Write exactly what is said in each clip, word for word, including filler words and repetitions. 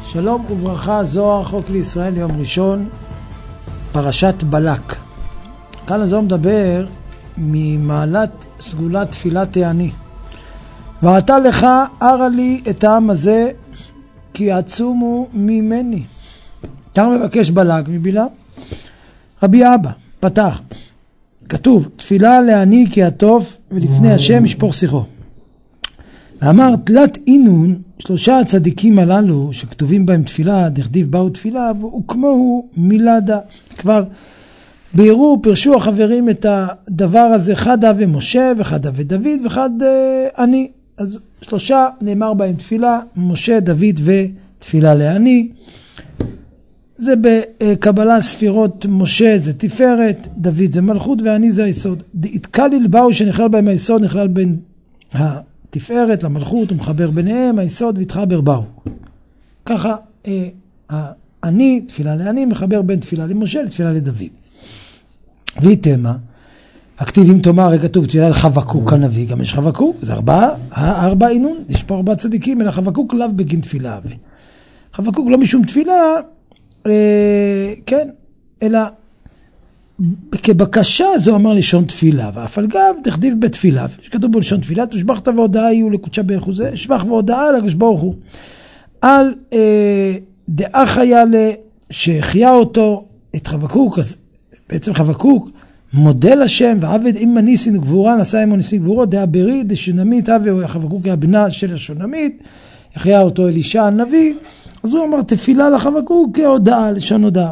שלום וברכה, זוהר חוק לישראל יום ראשון, פרשת בלק. כאן הזוהר מדבר ממעלת סגולת תפילת העני. ועתה לך ארה לי את העם הזה, כי עצומו ממני. כאן מבקש בלק מבלעם. רבי אבא פתח, כתוב תפילה לעני כי עטוף ולפני השם ישפוך שיחו. ואמר תלת אינון, שלושה הצדיקים הללו שכתובים בהם תפילה, דכתיב באו תפילה, וכמוהו מילדה. כבר בירו פרשו החברים את הדבר הזה, אחד אבי משה ואחד אבי דוד ואחד אה, אני. אז שלושה נאמר בהם תפילה, משה, דוד ותפילה לעני. זה בקבלה ספירות, משה זה תפארת, דוד זה מלכות ועני זה היסוד. התקליל באו שנכלל בהם היסוד, נכלל בין התפארת למלכות, הוא מחבר ביניהם, היסוד והתחבר באו. ככה אני, תפילה לעני, מחבר בין תפילה למשה לתפילה לדוד. ויתמה, הכתיבים תאמר, כתוב תפילה לחבקוק הנביא, גם יש חבקוק, זה ארבעה, ארבע עינון, יש פה ארבעה צדיקים, אלא חבקוק לאו בגין תפילה. חבקוק לא משום תפילה, אה, כן, אלא כבקשה זו אמר לשון תפילה, ואף על גב דכתיב בתפילה, שכתוב בו לשון תפילה, תושבחת והודעה יהיו לקודשה ברך הוא זה, שבח והודעה לקדוש ברוך הוא. על אה, דעה חיה לה, שהחיה אותו, את חבקוק, אז בעצם חבקוק, מודל השם, ועבד אימא ניסין וגבורה, נשא אימו ניסין וגבורו, דעה ברי, דשונמית, אבי חבקוק הבנה של השונמית, החיה אותו אלישע הנביא, אז הוא אמר תפילה לחבקוק כהודעה, לשון הודעה.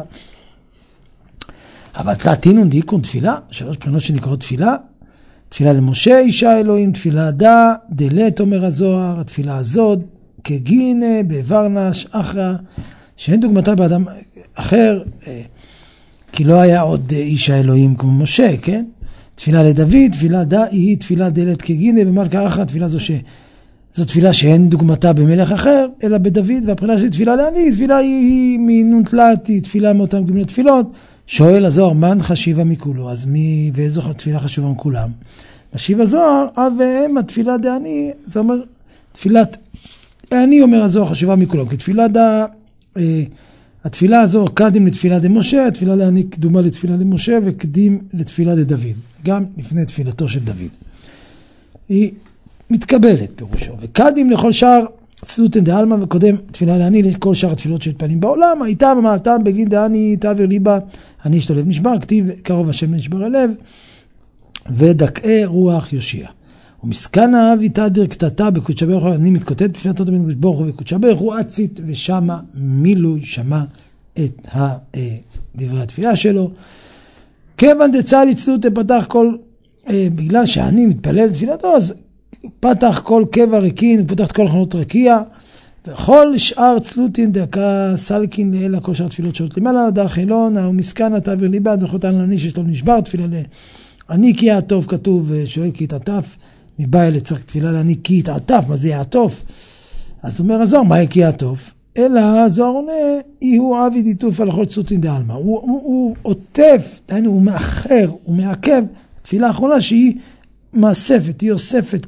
אבל תלתינון דיקון תפילה, שלוש בחינות שנקראות תפילה, תפילה למשה אישה אלוהים, תפילה דה, דלת אומר הזוהר, התפילה הזאת, כגינה, בברנש, אחרא, שאין דוגמתה באדם אחר, כי לא היה עוד איש האלוהים כמו משה, כן? תפילה לדוד, תפילה דה, היא תפילה דלת כגינה, במלכה אחת, תפילה זו ש... זו תפילה שאין דוגמתה במלך אחר, אלא בדוד, והבחינה של תפילה לעני, תפילה היא, היא מנון תלת, היא תפילה מאותם גמלי תפילות. שואל הזוהר, מן חשיבה מכולו? אז מי, ואיזו תפילה חשובה מכולם? משיב הזוהר, אב ואם התפילה דעני, זה אומר, תפילת, אני אומר הזוהר חשובה מכולם, כי תפילה דה, אה, התפילה הזו קדים לתפילה דמשה, התפילה לעני קדומה לתפילה למשה, וקדים לתפילה לדוד, גם לפני תפילתו של דוד. היא מתקבלת פירושו, וקדים לכל שאר צלותן דעלמא, וקודם תפילה לעני לכל שאר התפילות שהתפנים בעולם, הייתה במעתם בגין דעני תעביר ליבה, אני אשתו לב נשבר, כתיב קרוב השם נשבר הלב, ודכאי רוח יושיע. ומסכנה ויתהדר קטטה בקודשא ברך הוא, אני מתקוטט בפנתו בן קודש ברוך הוא וקודשא ברך הוא עצית ושמה מילוי, שמע את דברי התפילה שלו. כיוון דצהל צלותא פתח כל, בגלל שאני מתפלל לתפילתו, אז פתח כל קבע ריקין, פתח את כל חנות רקיע, וכל שאר צלותין דקה סלקין לאלה, כל שאר תפילות שעולות למעלה, דרך חילון, ומסכנה תעביר ליבה, דרכותן לעני שיש לו נשבר, תפילה לעני כי יעטוף, כתוב, שואל כי יתעטף, מבא אלה צריך תפילה לעני כי יתעטף, מה זה יעטוף? אז אומר הזוהר, מה כי יעטוף? אלא הזוהר עונה, הוא עביד עיטוף על כל צלותין דעלמא, הוא, הוא, הוא עוטף, דהיינו, הוא מאחר, הוא מעכב, תפילה האחרונה שהיא מאספת, היא אוספת,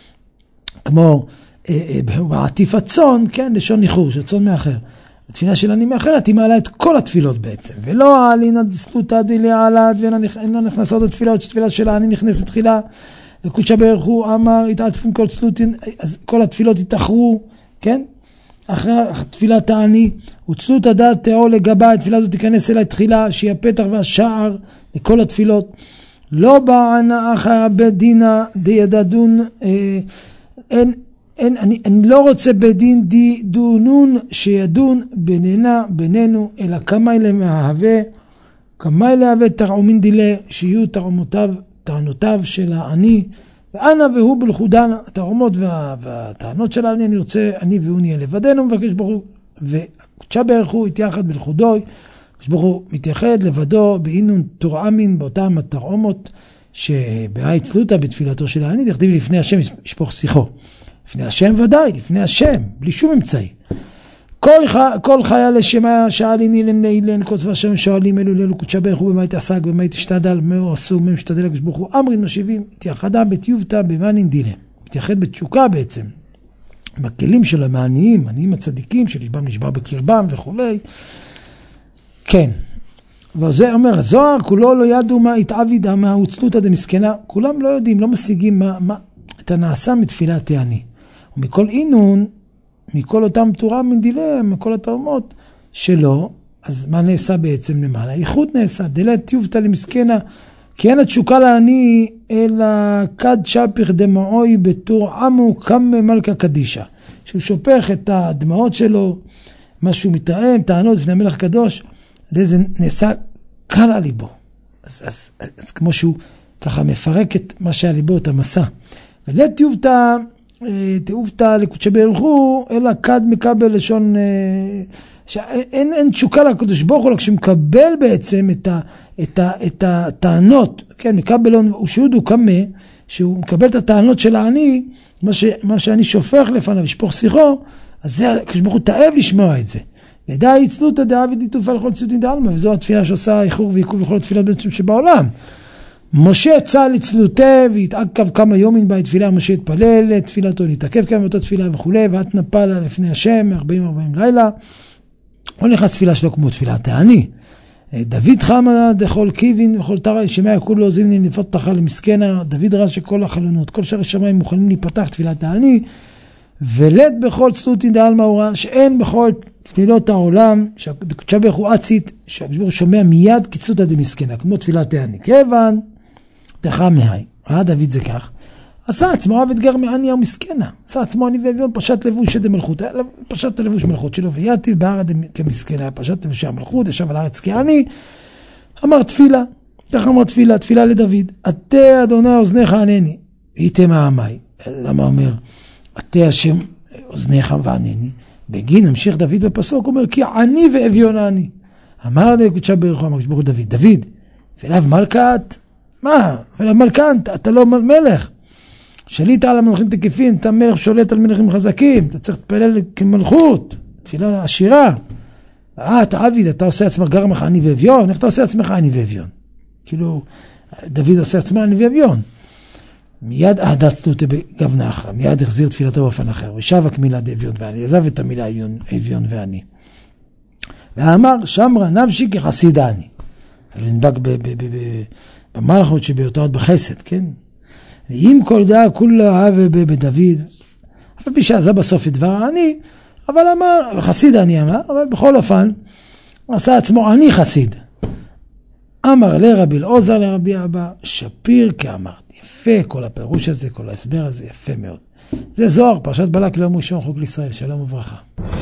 כמו בעטיף הצון, כן, לשון ניחור, שהצון מאחר. התפילה של אני מאחרת, היא מעלה את כל התפילות בעצם, ולא העלינה דסלותא דלעלת, ואין לה נכנסות התפילות, שתפילה שלה אני נכנסת תחילה, וקודשא ברך הוא אמר, התעטפו כל צלותין, אז כל התפילות יתאחרו, כן? אחרי תפילת העני, וצלותא דעת תאו לגבה, התפילה הזאת תיכנס אליי תחילה, שהיא הפתח והשער לכל התפילות. לא בענה אחר בית דינה דידדון, אה, אין, אין, אני, אני לא רוצה בדין די דונון שידון בינינה, בינינו, אלא כמה אלה מההווה, כמה אלה מההווה תרעומין דילה, שיהיו תרעומותיו, טענותיו של העני, ואנה והוא בלכודן, התרעומות וה, והטענות של העני, אני רוצה, אני והוא נהיה לבדנו, מבקש ברוך הוא, וקודשא ברך הוא יתייחד בלכודוי, ברוך הוא מתייחד לבדו באינון תורעמין באותם התרעומות שבהאי צלותא בתפילתו של העני, דכתיב לפני השם ישפוך שיחו. לפני השם ודאי, לפני השם, בלי שום אמצעי. כל, כל חיה לשמה שאלין אילן לאילן, כל צבא השם שואלים אלו אלו קודשא ברך הוא במה התעסק, במה התשתדל, מה עשו, מה משתדל לקדוש ברוך הוא, אמרין משיבים, התייחדה בתיובתא במאנין דילה. מתייחד בתשוקה בעצם. בכלים של המעניים, עניים הצדיקים, שלשבם נשבר בקרבם וכולי. כן. וזה אומר, הזוהר כולו לא ידעו מה התעבידה, מה הוצלותא דמסכנה. כולם לא יודעים, לא משיגים מה, מה, את הנעשה מתפילת העני. ומכל אינון, מכל אותם תורה מנדילם, מכל התרמות שלו, אז מה נעשה בעצם למעלה? איחוד נעשה, דלת יובטא למסכנה, כי אין התשוקה לעני, אלא כד שפך דמעוי בתור עמו קמא מלכה קדישה. שהוא שופך את הדמעות שלו, משהו מתרעם, טענות לפני המלך הקדוש, זה נעשה קל על ליבו. אז, אז, אז כמו שהוא ככה מפרק את מה שהיה ליבו, את המסע. ולת יובטא, תאובתא לקודשא ברוך הוא, אלא כד מקבל לשון, שאין אין תשוקה לקדוש ברוך הוא, כשמקבל בעצם את, ה, את, ה, את הטענות, כן, מקבל, הוא שיעוד הוא קמא, שהוא מקבל את הטענות של העני, מה, ש, מה שאני שופך לפניו, ישפוך שיחו, אז זה, הקדוש ברוך הוא תאב לשמוע את זה. ודאי יצלותא דעביד יטופה לכל ציותין דעלמא, וזו התפילה שעושה איחור ועיכוב לכל התפילות בעצם שבעולם. משה צא לצלותה והתעכב כמה יומים בה תפילה, משה התפלל, תפילתו נתעכב כמה באותה תפילה וכו', ואת נפלה לפני השם ארבעים ארבעים לילה. לא נכנס תפילה שלו כמו תפילת העני. דוד חמא דכל קיבין וכל תרא שמע כולו זימני לפתחה למסכנה. דוד ראה שכל החלונות, כל שערי שמיים מוכנים להיפתח תפילת העני, ולד בכל צלותין דעלמא הוא ראה שאין בכל תפילות העולם, שהקדוש ברוך הוא עצית, שהקדוש ברוך הוא שומע מיד קיצותא דמסכנה, כמו תפילת העני. כיוון דחה מהי, ראה דוד זה כך, עשה עצמו עבד גר מעני ומסכנה, עשה עצמו עני ואביון, פשט לבוש דמלכות, פשט הלבוש מלכות שלו, ויתיב בהר כמסכנה, פשט לבושי המלכות, ישב על הארץ כעני, אמר תפילה, כך אמר תפילה, תפילה לדוד, עתה אדוני אוזניך ענני, והייתם העמי. למה אומר, עתה השם אוזניך וענני? בגין המשיך דוד בפסוק, אומר, כי עני ואביון עני. אמר לקודשא ברוך הוא, אמר לקדוש ברוך הוא דוד, דוד, ואליו מלכת, מה? ואליו מלכן, אתה לא מלך. שליט על המלכים תקפים, אתה מלך שולט על מלכים חזקים, אתה צריך להתפלל כמלכות, תפילה עשירה. אה, אתה עביד, אתה עושה עצמך גר ממך עני ואביון, איך אתה עושה עצמך עני ואביון? כאילו, דוד עושה עצמך עני ואביון. מיד אהדצנו אותה בגוונה אחר, מיד החזיר תפילתו באופן אחר, ושבק מילה דאביון ואני, עזב את המילה אביון ואני. ואמר, שמרה נפשי כחסיד אני. ונדבק במלכות שבהיותו עוד בחסד, כן? ואם כל דעה כולה אהבה בדוד, אבל פי שעזה בסוף את דבר העני, אבל אמר, חסיד אני אמר, אבל בכל אופן, הוא עשה עצמו עני חסיד. אמר לרבי אלעזר לרבי אבא, שפיר כאמרת. יפה כל הפירוש הזה, כל ההסבר הזה, יפה מאוד. זה זוהר, פרשת בלק ליום ראשון, חוק לישראל, שלום וברכה.